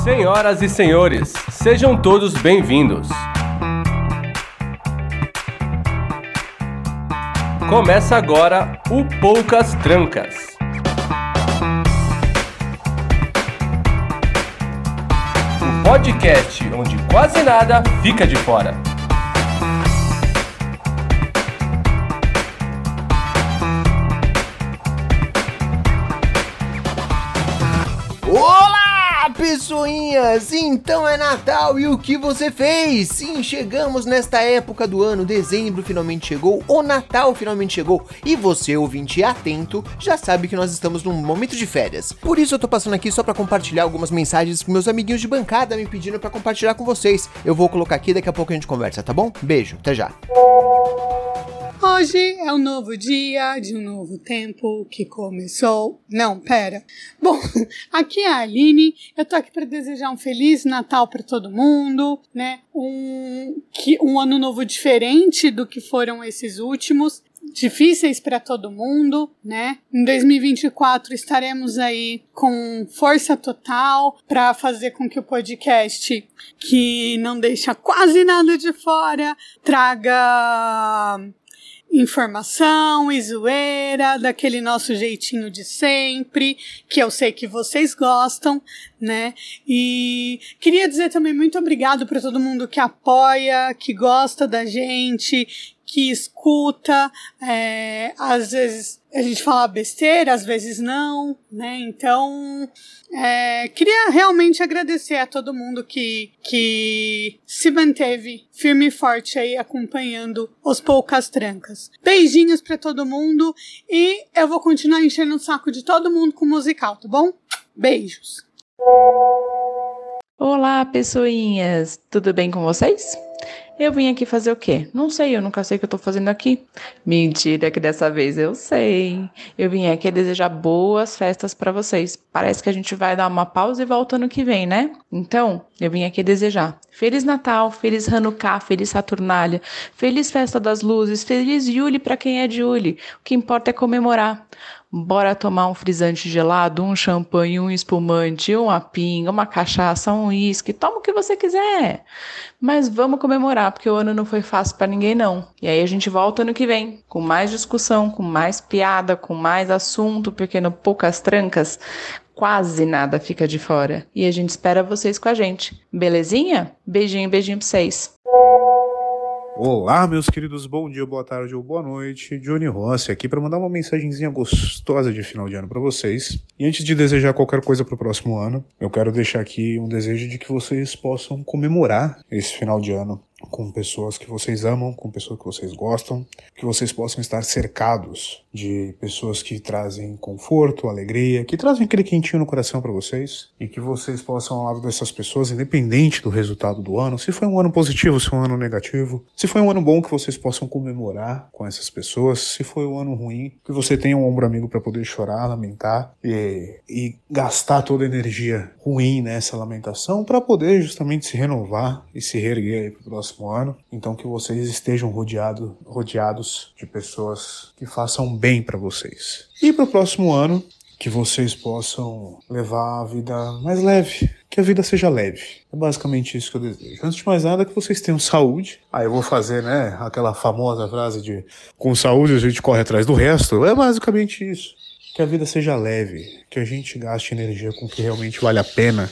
Senhoras e senhores, sejam todos bem-vindos. Começa agora o Poucas Trancas. O podcast onde quase nada fica de fora. Olá, pessoinhas! Então é Natal e o que você fez? Sim, chegamos nesta época do ano, dezembro finalmente chegou, o Natal finalmente chegou e você, ouvinte atento, já sabe que nós estamos num momento de férias. Por isso eu tô passando aqui só pra compartilhar algumas mensagens que meus amiguinhos de bancada me pediram pra compartilhar com vocês. Eu vou colocar aqui, daqui a pouco a gente conversa, tá bom? Beijo, até já! Hoje é um novo dia de um novo tempo que começou. Não, pera. Bom, aqui é a Aline. Eu tô aqui para desejar um Feliz Natal para todo mundo, né? Um ano novo diferente do que foram esses últimos. Difíceis para todo mundo, né? Em 2024 estaremos aí com força total para fazer com que o podcast, que não deixa quase nada de fora, traga informação e zoeira, daquele nosso jeitinho de sempre, que eu sei que vocês gostam, né? E queria dizer também muito obrigado para todo mundo que apoia, que gosta da gente, que escuta, às vezes a gente fala besteira, às vezes não, né? Então, queria realmente agradecer a todo mundo que se manteve firme e forte aí acompanhando os Poucas Trancas. Beijinhos pra todo mundo e eu vou continuar enchendo o saco de todo mundo com o musical, tá bom? Beijos! Olá, pessoinhas! Tudo bem com vocês? Eu vim aqui fazer o quê? Não sei, eu nunca sei o que eu tô fazendo aqui. Mentira, que dessa vez eu sei. Eu vim aqui desejar boas festas pra vocês. Parece que a gente vai dar uma pausa e volta ano que vem, né? Então, eu vim aqui desejar Feliz Natal, Feliz Hanukkah, Feliz Saturnália, Feliz Festa das Luzes, Feliz Yule pra quem é de Yule. O que importa é comemorar. Bora tomar um frisante gelado, um champanhe, um espumante, uma pinga, uma cachaça, um uísque, toma o que você quiser. Mas vamos comemorar, porque o ano não foi fácil pra ninguém não. E aí a gente volta ano que vem, com mais discussão, com mais piada, com mais assunto, porque no Poucas Trancas quase nada fica de fora. E a gente espera vocês com a gente. Belezinha? Beijinho, beijinho pra vocês. Olá, meus queridos, bom dia, boa tarde ou boa noite. Johnny Rossi aqui para mandar uma mensagenzinha gostosa de final de ano para vocês. E antes de desejar qualquer coisa para o próximo ano, eu quero deixar aqui um desejo de que vocês possam comemorar esse final de ano com pessoas que vocês amam, com pessoas que vocês gostam, que vocês possam estar cercados de pessoas que trazem conforto, alegria, que trazem aquele quentinho no coração para vocês, e que vocês possam, ao lado dessas pessoas, independente do resultado do ano, se foi um ano positivo, se foi um ano negativo, se foi um ano bom, que vocês possam comemorar com essas pessoas, se foi um ano ruim, que você tenha um ombro amigo para poder chorar, lamentar e gastar toda a energia ruim nessa lamentação para poder justamente se renovar e se reerguer aí pro próximo ano. Então que vocês estejam rodeados de pessoas que façam bem para vocês. E para o próximo ano, que vocês possam levar a vida mais leve, que a vida seja leve. É basicamente isso que eu desejo. Antes de mais nada, que vocês tenham saúde. Aí eu vou fazer, né, aquela famosa frase de com saúde a gente corre atrás do resto. É basicamente isso. Que a vida seja leve, que a gente gaste energia com o que realmente vale a pena,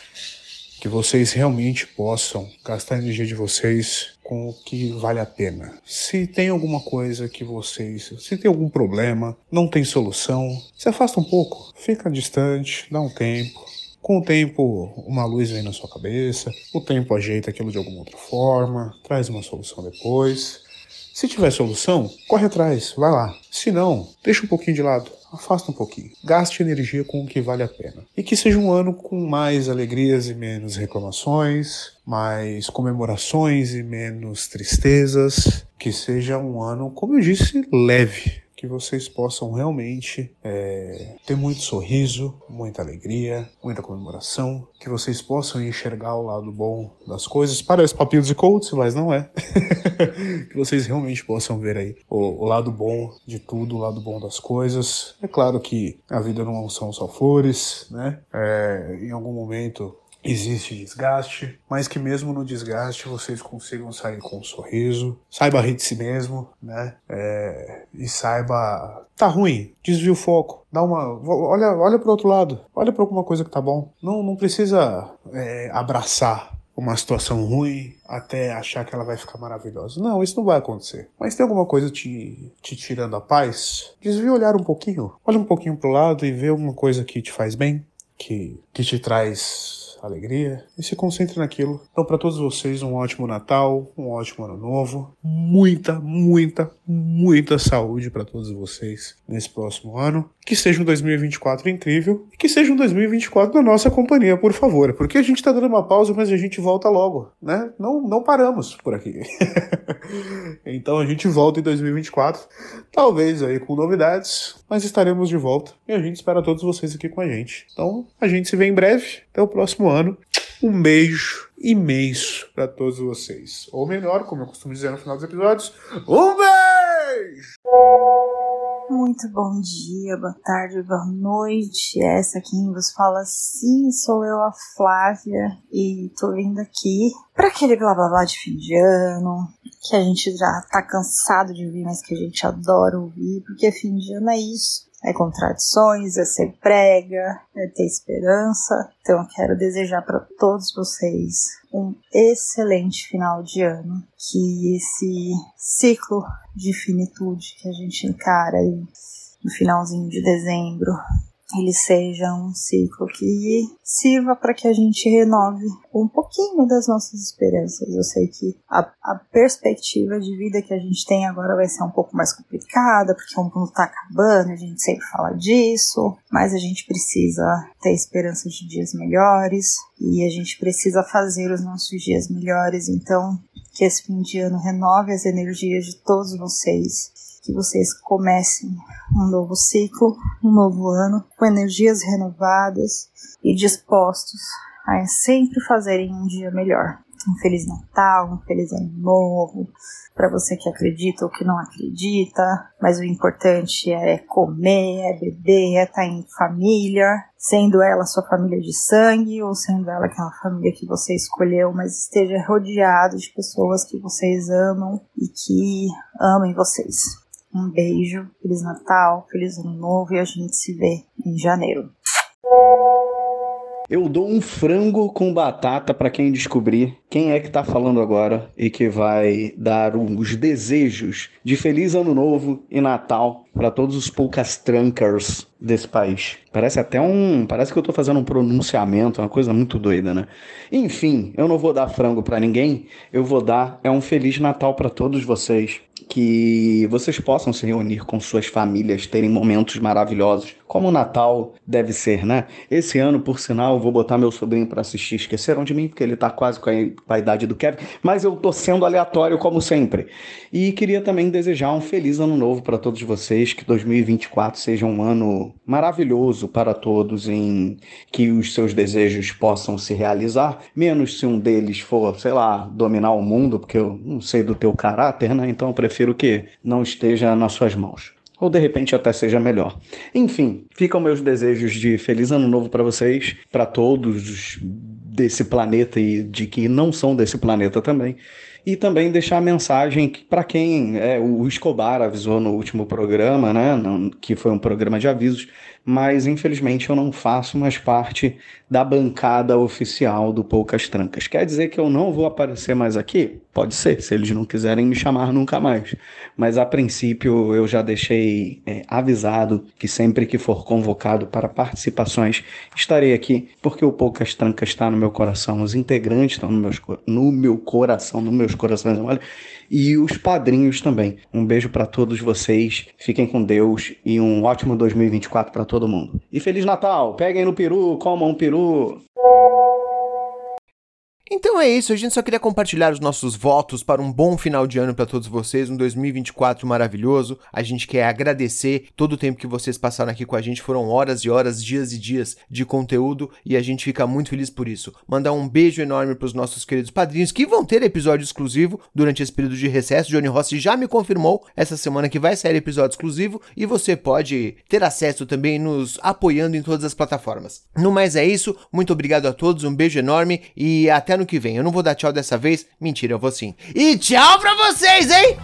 que vocês realmente possam gastar a energia de vocês com o que vale a pena. Se tem alguma coisa se tem algum problema, não tem solução, se afasta um pouco, fica distante, dá um tempo. Com o tempo, uma luz vem na sua cabeça, o tempo ajeita aquilo de alguma outra forma, traz uma solução depois. Se tiver solução, corre atrás, vai lá. Se não, deixa um pouquinho de lado. Afasta um pouquinho. Gaste energia com o que vale a pena. E que seja um ano com mais alegrias e menos reclamações, mais comemorações e menos tristezas. Que seja um ano, como eu disse, leve. Que vocês possam realmente ter muito sorriso, muita alegria, muita comemoração. Que vocês possam enxergar o lado bom das coisas. Parece papinhos e coaches, mas não é. Que vocês realmente possam ver aí o lado bom de tudo, o lado bom das coisas. É claro que a vida não são só flores, né? Em algum momento existe desgaste, mas que mesmo no desgaste vocês consigam sair com um sorriso, saiba rir de si mesmo, né? E saiba, tá ruim, desvia o foco, olha pro outro lado, olha pra alguma coisa que tá bom. Não precisa abraçar uma situação ruim até achar que ela vai ficar maravilhosa. Não, isso não vai acontecer. Mas tem alguma coisa te tirando a paz? Desvia o olhar um pouquinho, olha um pouquinho pro lado e vê alguma coisa que te faz bem, que te traz alegria, e se concentre naquilo. Então, para todos vocês, um ótimo Natal, um ótimo Ano Novo, muita, muita, muita saúde para todos vocês nesse próximo ano. Que seja um 2024 incrível e que seja um 2024 na nossa companhia, por favor, porque a gente tá dando uma pausa, mas a gente volta logo, né? Não paramos por aqui. Então a gente volta em 2024, talvez aí com novidades, mas estaremos de volta e a gente espera todos vocês aqui com a gente. Então a gente se vê em breve, até o próximo ano. Um beijo imenso para todos vocês. Ou melhor, como eu costumo dizer no final dos episódios, um beijo! Muito bom dia, boa tarde, boa noite. Essa quem vos fala, sim, sou eu, a Flávia, e tô vindo aqui pra aquele blá blá blá de fim de ano, que a gente já tá cansado de ouvir, mas que a gente adora ouvir, porque fim de ano é isso. É contradições, é ser prega, é ter esperança. Então eu quero desejar para todos vocês um excelente final de ano. Que esse ciclo de finitude que a gente encara aí no finalzinho de dezembro, ele seja um ciclo que sirva para que a gente renove um pouquinho das nossas esperanças. Eu sei que a perspectiva de vida que a gente tem agora vai ser um pouco mais complicada, porque o mundo está acabando, a gente sempre fala disso, mas a gente precisa ter esperança de dias melhores e a gente precisa fazer os nossos dias melhores. Então, que esse fim de ano renove as energias de todos vocês, que vocês comecem um novo ciclo, um novo ano, com energias renovadas e dispostos a sempre fazerem um dia melhor. Um Feliz Natal, um Feliz Ano Novo, para você que acredita ou que não acredita, mas o importante é comer, é beber, é estar em família, sendo ela sua família de sangue ou sendo ela aquela família que você escolheu, mas esteja rodeado de pessoas que vocês amam e que amem vocês. Um beijo, Feliz Natal, Feliz Ano Novo e a gente se vê em janeiro. Eu dou um frango com batata para quem descobrir quem é que tá falando agora e que vai dar os desejos de Feliz Ano Novo e Natal para todos os poucastrancers desse país. Parece que eu tô fazendo um pronunciamento, uma coisa muito doida, né? Enfim, eu não vou dar frango para ninguém, eu vou dar um Feliz Natal para todos vocês. Que vocês possam se reunir com suas famílias, terem momentos maravilhosos, como o Natal deve ser, né? Esse ano, por sinal, eu vou botar meu sobrinho para assistir. Esqueceram de mim, porque ele tá quase com a idade do Kevin, mas eu tô sendo aleatório, como sempre. E queria também desejar um feliz ano novo para todos vocês, que 2024 seja um ano maravilhoso para todos, em que os seus desejos possam se realizar, menos se um deles for, sei lá, dominar o mundo, porque eu não sei do teu caráter, né? Então eu prefiro que não esteja nas suas mãos. Ou de repente até seja melhor. Enfim, ficam meus desejos de feliz ano novo para vocês, para todos desse planeta e de que não são desse planeta também. E também deixar a mensagem para quem o Escobar avisou no último programa, né, que foi um programa de avisos, mas infelizmente eu não faço mais parte da bancada oficial do Poucas Trancas. Quer dizer que eu não vou aparecer mais aqui? Pode ser, se eles não quiserem me chamar nunca mais. Mas a princípio eu já deixei avisado que sempre que for convocado para participações estarei aqui, porque o Poucas Trancas está no meu coração, os integrantes estão no meu coração, nos meus corações, olha, e os padrinhos também. Um beijo para todos vocês, fiquem com Deus e um ótimo 2024 para todo mundo. E Feliz Natal! Peguem no peru, comam um peru! Então é isso, a gente só queria compartilhar os nossos votos para um bom final de ano para todos vocês, um 2024 maravilhoso. A gente quer agradecer todo o tempo que vocês passaram aqui com a gente, foram horas e horas, dias e dias de conteúdo e a gente fica muito feliz por isso. Mandar um beijo enorme para os nossos queridos padrinhos que vão ter episódio exclusivo durante esse período de recesso. Johnny Rossi já me confirmou essa semana que vai sair episódio exclusivo e você pode ter acesso também nos apoiando em todas as plataformas. No mais é isso, muito obrigado a todos, um beijo enorme e até ano que vem. Eu não vou dar tchau dessa vez, mentira, eu vou sim. E tchau pra vocês, hein?